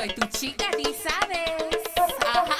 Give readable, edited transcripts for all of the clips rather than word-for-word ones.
Soy tu chica, ni sabes. Ajá.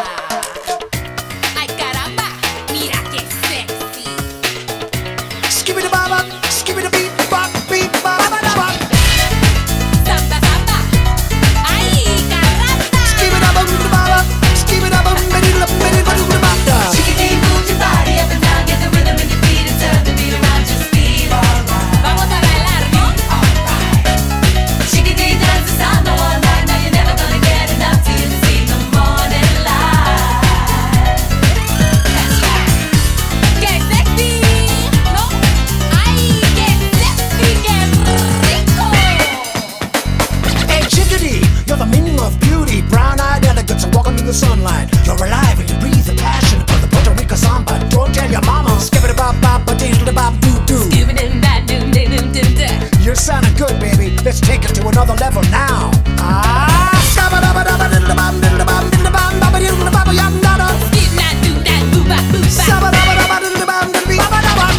Ay, caramba, mira qué sexy. Skibidi baba, skibidi beep bop, beep bop, bop bop. Samba, samba. Ay, caramba. Skibidi baba, baba, skibidi baba, bidi bidi bidi bidi bop. Chickadee, move your body up and down, get the rhythm in your feet and turn the beat around, just feel alright. Vamos a bailar, ¿no? Chickadee dance the samba all night, now you're never gonna get enough till you see the morning light. That's right. ¡Qué sexy! ¿No? ¡Ay, qué sexy, qué rico! Hey chickadee, you're the meaning of beauty. Brown-eyed elegance and walking in the sunlight. You're alive and you breathe the passion of the Puerto Rico samba. Don't tell your mama. Skibidi bop bop, diddly bop doo doo. You're sounding good, baby. Let's take it to another level now. Ah, skabba dabba dabba diddly bop diddly bop diddly bop bop diddly bop yum dada. Sabba dabba dabba diddly bop diddly bop dabba.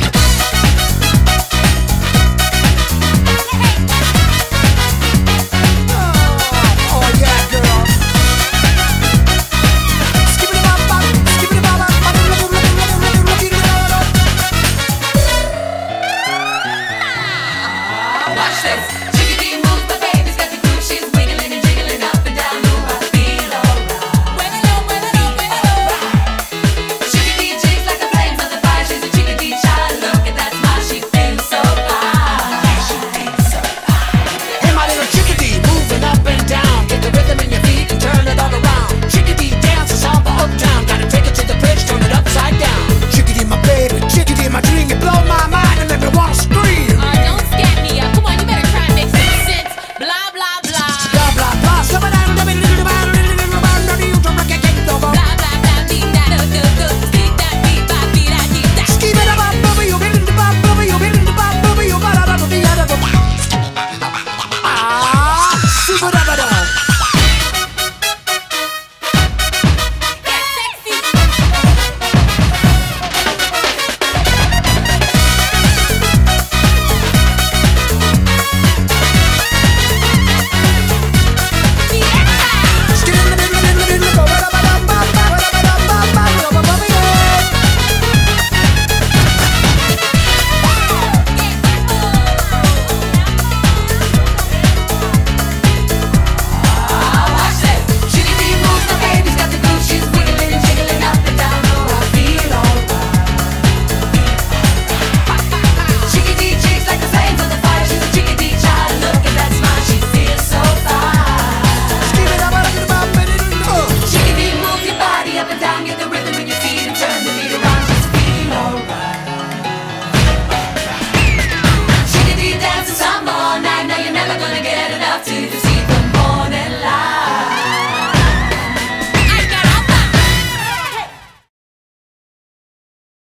Oh yeah, girl. Skibidi bop bop, skibidi bop bop, Watch this.